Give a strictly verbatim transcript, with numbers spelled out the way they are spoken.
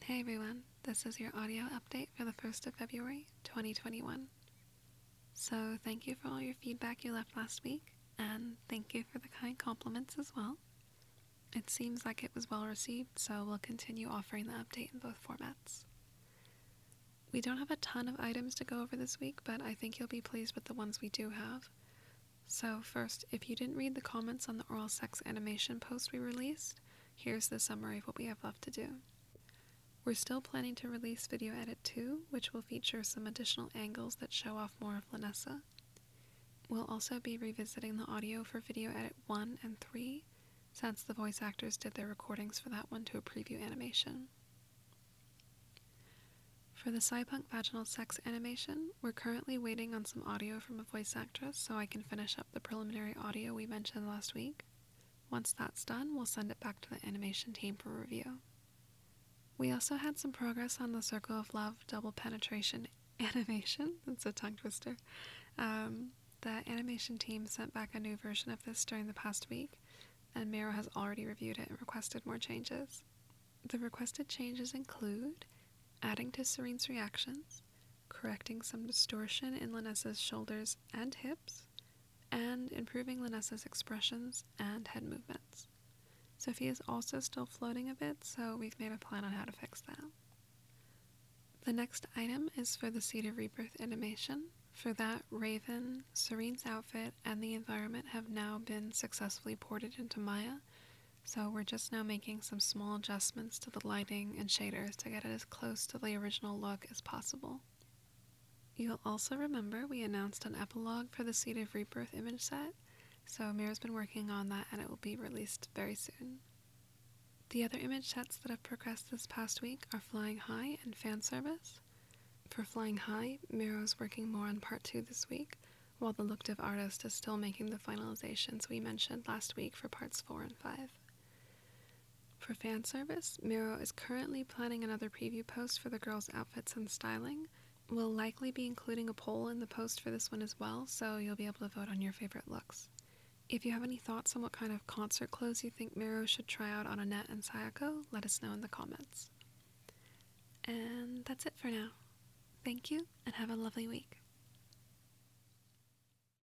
Hey everyone, this is your audio update for the first of February, twenty twenty-one. So thank you for all your feedback you left last week, and thank you for the kind compliments as well. It seems like it was well received, so we'll continue offering the update in both formats. We don't have a ton of items to go over this week, but I think you'll be pleased with the ones we do have. So first, if you didn't read the comments on the oral sex animation post we released, here's the summary of what we have left to do. We're still planning to release Video Edit two, which will feature some additional angles that show off more of Lanessa. We'll also be revisiting the audio for Video Edit one and three, since the voice actors did their recordings for that one to a preview animation. For the Cypunk vaginal sex animation, we're currently waiting on some audio from a voice actress so I can finish up the preliminary audio we mentioned last week. Once that's done, we'll send it back to the animation team for review. We also had some progress on the Circle of Love double penetration animation. It's a tongue twister. Um, the animation team sent back a new version of this during the past week, and Miro has already reviewed it and requested more changes. The requested changes include adding to Serene's reactions, correcting some distortion in Lanessa's shoulders and hips, and improving Lanessa's expressions and head movements. Sophie is also still floating a bit, so we've made a plan on how to fix that. The next item is for the Seed of Rebirth animation. For that, Raven, Serene's outfit, and the environment have now been successfully ported into Maya, so we're just now making some small adjustments to the lighting and shaders to get it as close to the original look as possible. You'll also remember we announced an epilogue for the Seed of Rebirth image set, so Mira's been working on that and it will be released very soon. The other image sets that have progressed this past week are Flying High and Fan Service. For Flying High, Mira's working more on part two this week, while the Look Div artist is still making the finalizations we mentioned last week for parts four and five. For Fan Service, Miro is currently planning another preview post for the girls' outfits and styling. We'll likely be including a poll in the post for this one as well, so you'll be able to vote on your favorite looks. If you have any thoughts on what kind of concert clothes you think Miro should try out on Annette and Sayako, let us know in the comments. And that's it for now. Thank you, and have a lovely week.